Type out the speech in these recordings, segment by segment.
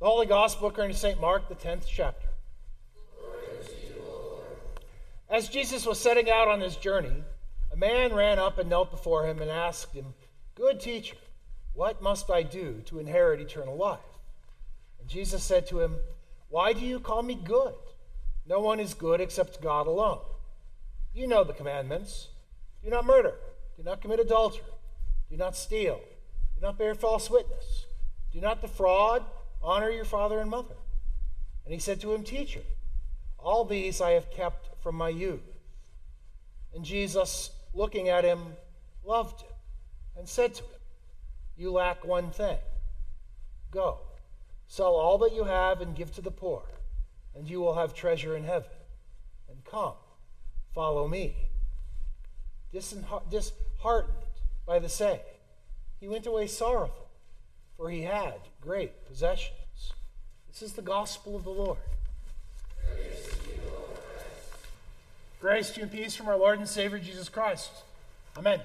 The Holy Gospel according to St. Mark, the 10th chapter. As Jesus was setting out on his journey, a man ran up and knelt before him and asked him, "Good teacher, what must I do to inherit eternal life?" And Jesus said to him, "Why do you call me good? No one is good except God alone. You know the commandments. Do not murder. Do not commit adultery. Do not steal. Do not bear false witness. Do not defraud. Honor your father and mother." And he said to him, "Teacher, all these I have kept from my youth." And Jesus, looking at him, loved him and said to him, "You lack one thing. Go, sell all that you have and give to the poor, and you will have treasure in heaven. And come, follow me." Disheartened by the saying, he went away sorrowful, for he had great possessions. This is the gospel of the Lord. Grace to you and peace from our Lord and Savior Jesus Christ. Amen.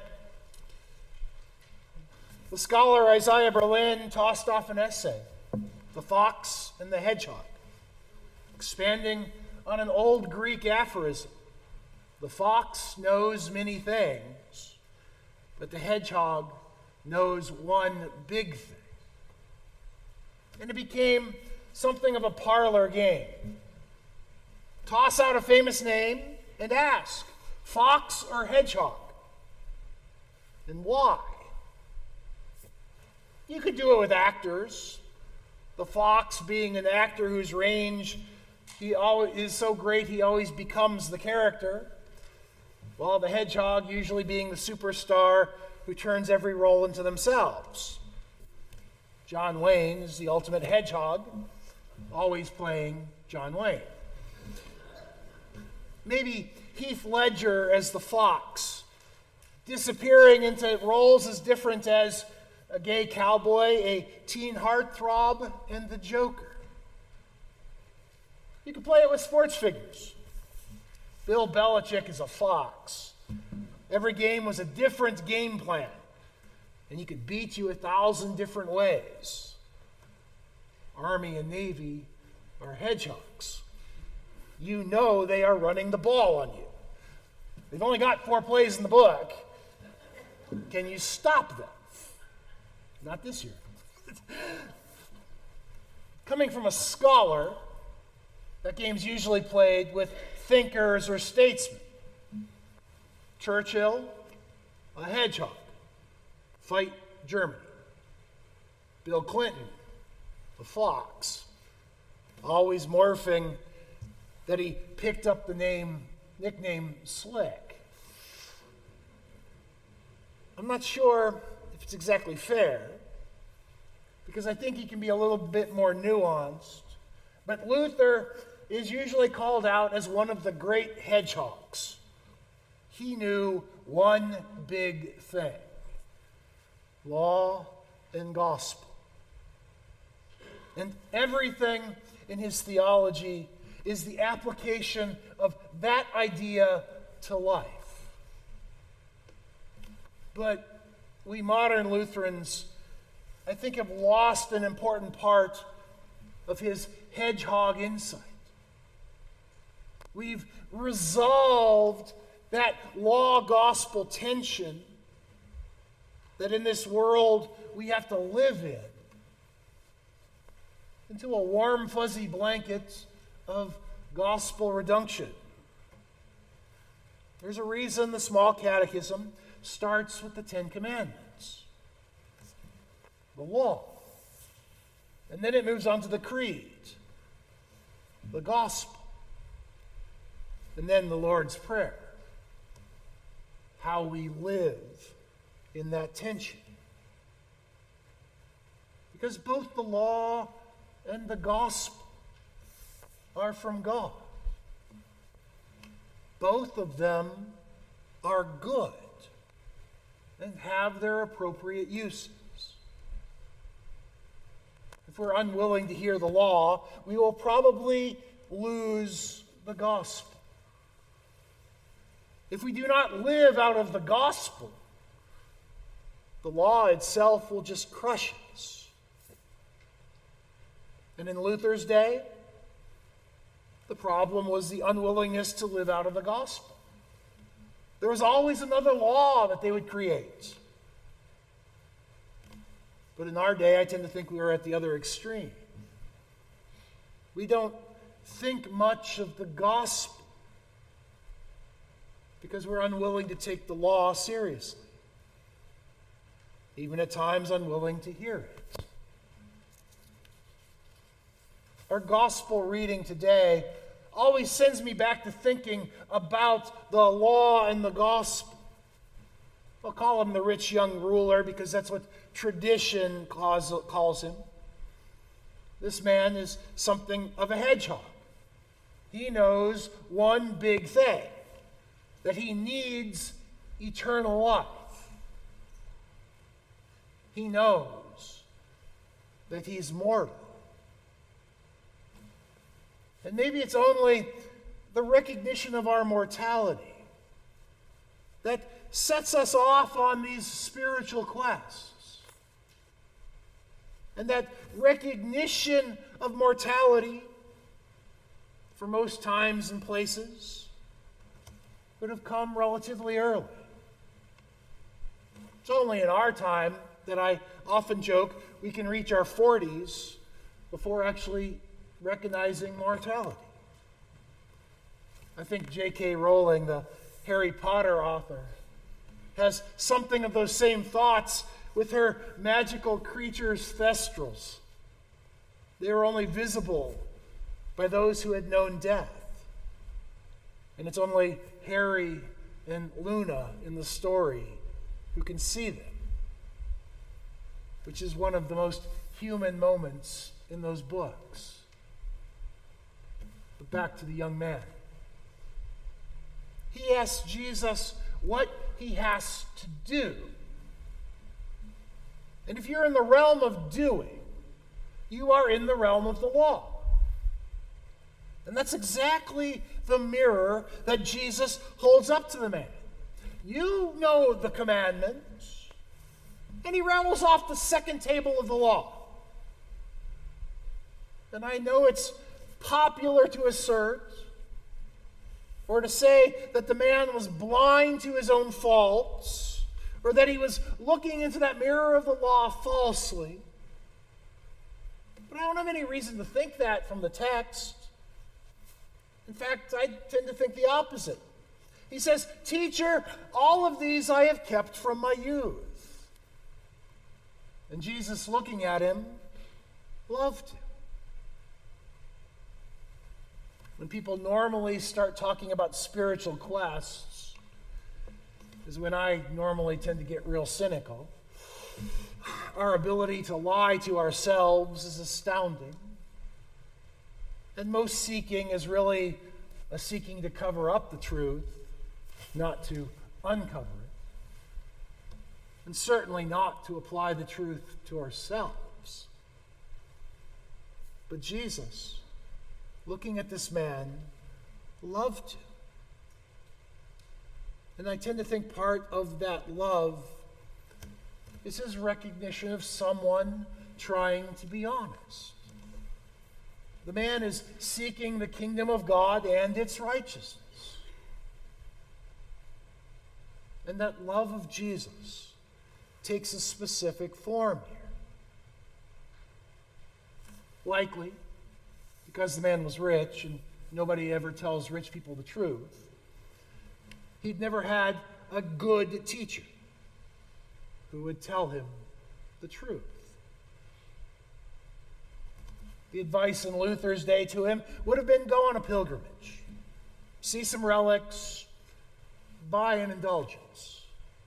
The scholar Isaiah Berlin tossed off an essay, "The Fox and the Hedgehog," expanding on an old Greek aphorism. The fox knows many things, but the hedgehog knows one big thing. And it became something of a parlor game. Toss out a famous name and ask, fox or hedgehog? And why? You could do it with actors. The fox being an actor whose range is so great he always becomes the character, while the hedgehog usually being the superstar who turns every role into themselves. John Wayne is the ultimate hedgehog, always playing John Wayne. Maybe Heath Ledger as the fox, disappearing into roles as different as a gay cowboy, a teen heartthrob, and the Joker. You could play it with sports figures. Bill Belichick is a fox. Every game was a different game plan, and he could beat you 1,000 different ways. Army and Navy are hedgehogs. You know they are running the ball on you. They've only got 4 plays in the book. Can you stop them? Not this year. Coming from a scholar, that game's usually played with thinkers or statesmen. Churchill, a hedgehog. Fight Germany. Bill Clinton, a fox. Always morphing that he picked up the nickname Slick. I'm not sure if it's exactly fair, because I think he can be a little bit more nuanced. But Luther is usually called out as one of the great hedgehogs. He knew one big thing: law and gospel. And everything in his theology is the application of that idea to life. But we modern Lutherans, I think, have lost an important part of his hedgehog insight. We've resolved that law-gospel tension that in this world we have to live in into a warm, fuzzy blanket of gospel redemption. There's a reason the small catechism starts with the 10 Commandments, the law. And then it moves on to the creed, the gospel, and then the Lord's Prayer. How we live in that tension. Because both the law and the gospel are from God. Both of them are good and have their appropriate uses. If we're unwilling to hear the law, we will probably lose the gospel. If we do not live out of the gospel, the law itself will just crush us. And in Luther's day, the problem was the unwillingness to live out of the gospel. There was always another law that they would create. But in our day, I tend to think we are at the other extreme. We don't think much of the gospel because we're unwilling to take the law seriously, even at times unwilling to hear it. Our gospel reading today always sends me back to thinking about the law and the gospel. I'll call him the rich young ruler because that's what tradition calls him. This man is something of a hedgehog. He knows one big thing, that he needs eternal life. He knows that he's mortal. And maybe it's only the recognition of our mortality that sets us off on these spiritual quests. And that recognition of mortality, for most times and places, would have come relatively early. It's only in our time that I often joke we can reach our 40s before actually recognizing mortality. I think J.K. Rowling, the Harry Potter author, has something of those same thoughts with her magical creatures Thestrals. They were only visible by those who had known death. And it's only Harry and Luna in the story who can see them, which is one of the most human moments in those books. But back to the young man. He asks Jesus what he has to do. And if you're in the realm of doing, you are in the realm of the law. And that's exactly the mirror that Jesus holds up to the man. You know the commandments. And he rattles off the second table of the law. And I know it's popular to assert or to say that the man was blind to his own faults, or that he was looking into that mirror of the law falsely. But I don't have any reason to think that from the text. In fact, I tend to think the opposite. He says, "Teacher, all of these I have kept from my youth." And Jesus, looking at him, loved him. When people normally start talking about spiritual quests, is when I normally tend to get real cynical. Our ability to lie to ourselves is astounding. And most seeking is really a seeking to cover up the truth, not to uncover it. And certainly not to apply the truth to ourselves. But Jesus, looking at this man, loved him. And I tend to think part of that love is his recognition of someone trying to be honest. The man is seeking the kingdom of God and its righteousness. And that love of Jesus takes a specific form here. Likely, because the man was rich and nobody ever tells rich people the truth, he'd never had a good teacher who would tell him the truth. The advice in Luther's day to him would have been go on a pilgrimage, see some relics, buy an indulgence.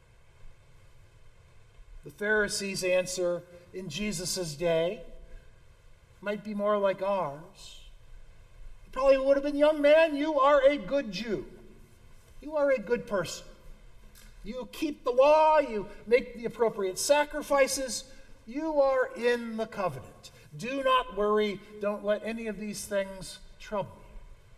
The Pharisees' answer in Jesus' day might be more like ours. It probably would have been, "Young man, you are a good Jew. You are a good person. You keep the law, you make the appropriate sacrifices, you are in the covenant. Do not worry, don't let any of these things trouble you."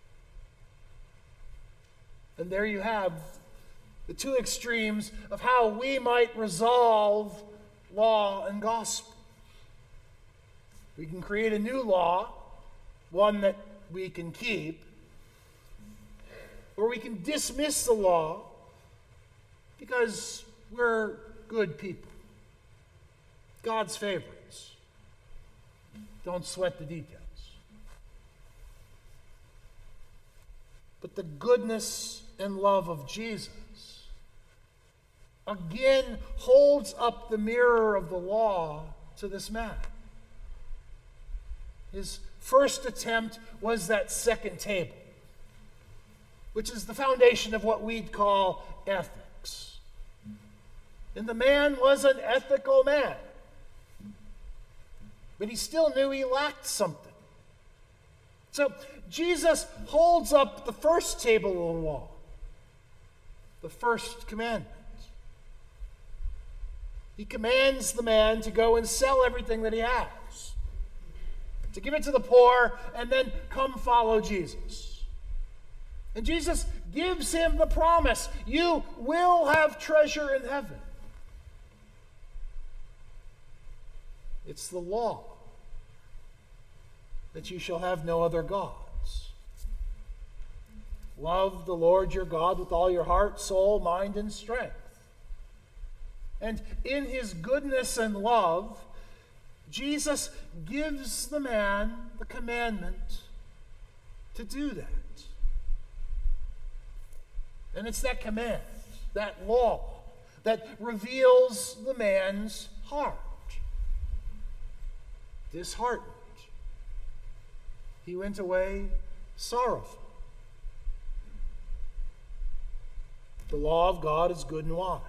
And there you have the two extremes of how we might resolve law and gospel. We can create a new law, one that we can keep, or we can dismiss the law because we're good people, God's favorites. Don't sweat the details. But the goodness and love of Jesus again holds up the mirror of the law to this man. His first attempt was that second table, which is the foundation of what we'd call ethics. And the man was an ethical man, but he still knew he lacked something. So Jesus holds up the first table of the law, the first commandment. He commands the man to go and sell everything that he has, to give it to the poor, and then come follow Jesus. And Jesus gives him the promise, you will have treasure in heaven. It's the law that you shall have no other gods. Love the Lord your God with all your heart, soul, mind, and strength. And in his goodness and love, Jesus gives the man the commandment to do that. And it's that command, that law, that reveals the man's heart. Disheartened. He went away sorrowful. The law of God is good and wise.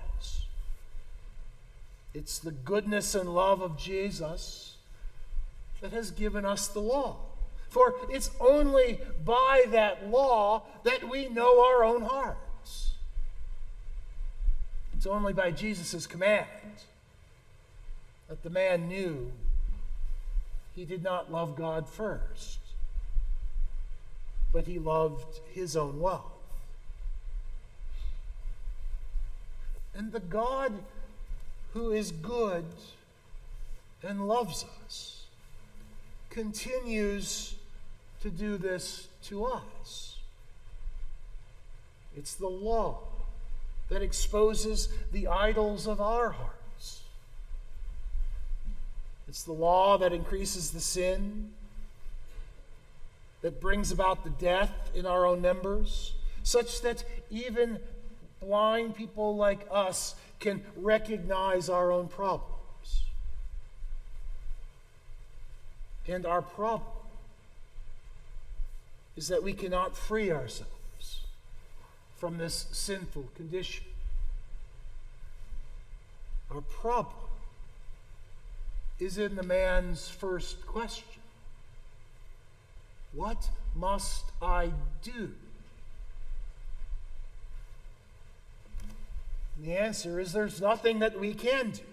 It's the goodness and love of Jesus that has given us the law. For it's only by that law that we know our own hearts. It's only by Jesus' command that the man knew he did not love God first, but he loved his own wealth. And the God who is good and loves us continues to do this to us. It's the law that exposes the idols of our hearts. It's the law that increases the sin, that brings about the death in our own members, such that even blind people like us can recognize our own problems. And our problem is that we cannot free ourselves from this sinful condition. Our problem is in the man's first question. What must I do? And the answer is there's nothing that we can do.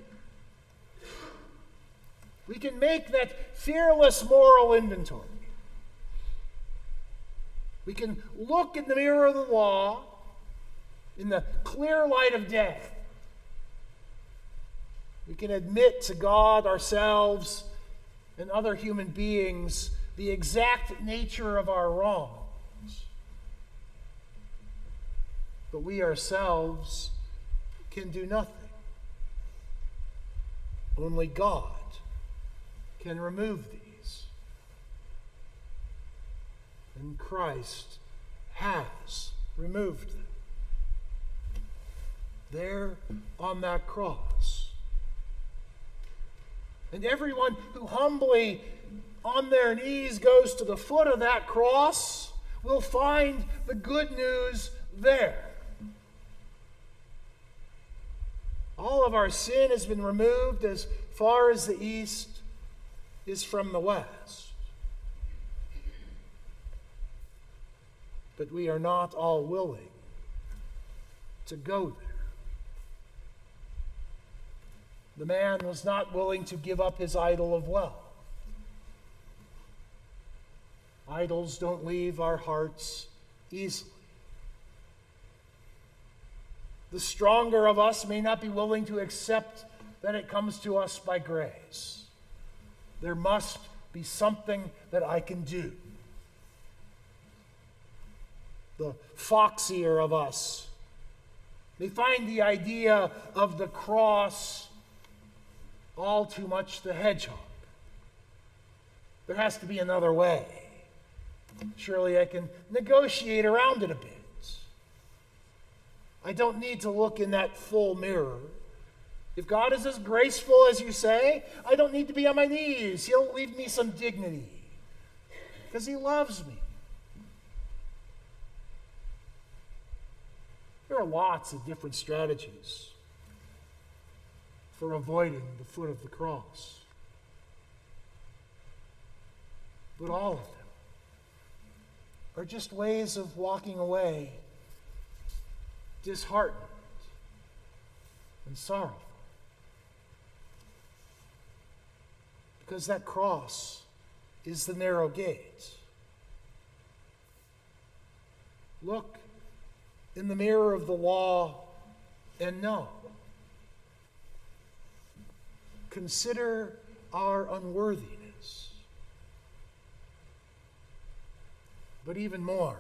We can make that fearless moral inventory. We can look in the mirror of the law in the clear light of day. We can admit to God, ourselves, and other human beings the exact nature of our wrongs. But we ourselves can do nothing. Only God can remove these. And Christ has removed them. There on that cross. And everyone who humbly on their knees goes to the foot of that cross will find the good news there. All of our sin has been removed as far as the east is from the west. But we are not all willing to go there. The man was not willing to give up his idol of wealth. Idols don't leave our hearts easily. The stronger of us may not be willing to accept that it comes to us by grace. There must be something that I can do. The foxier of us may find the idea of the cross all too much the hedgehog. There has to be another way. Surely I can negotiate around it a bit. I don't need to look in that full mirror. If God is as graceful as you say, I don't need to be on my knees. He'll leave me some dignity because he loves me. There are lots of different strategies for avoiding the foot of the cross. But all of them are just ways of walking away disheartened and sorrowful. Because that cross is the narrow gate. Look in the mirror of the law and know. Consider our unworthiness. But even more,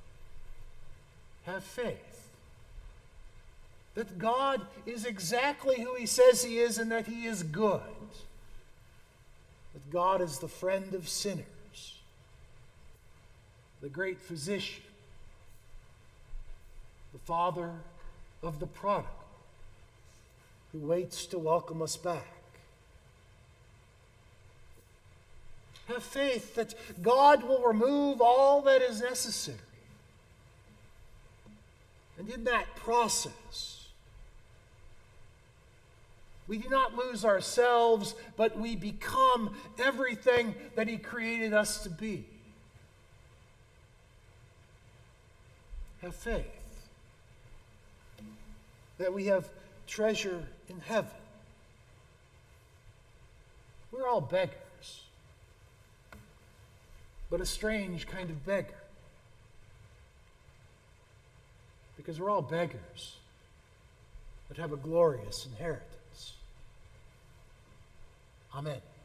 have faith that God is exactly who he says he is and that he is good. That God is the friend of sinners, the great physician, the father of the prodigal, who waits to welcome us back. Have faith that God will remove all that is necessary. And in that process, we do not lose ourselves, but we become everything that he created us to be. Have faith that we have treasure in heaven. We're all beggars, but a strange kind of beggar. Because we're all beggars that have a glorious inheritance. Amen.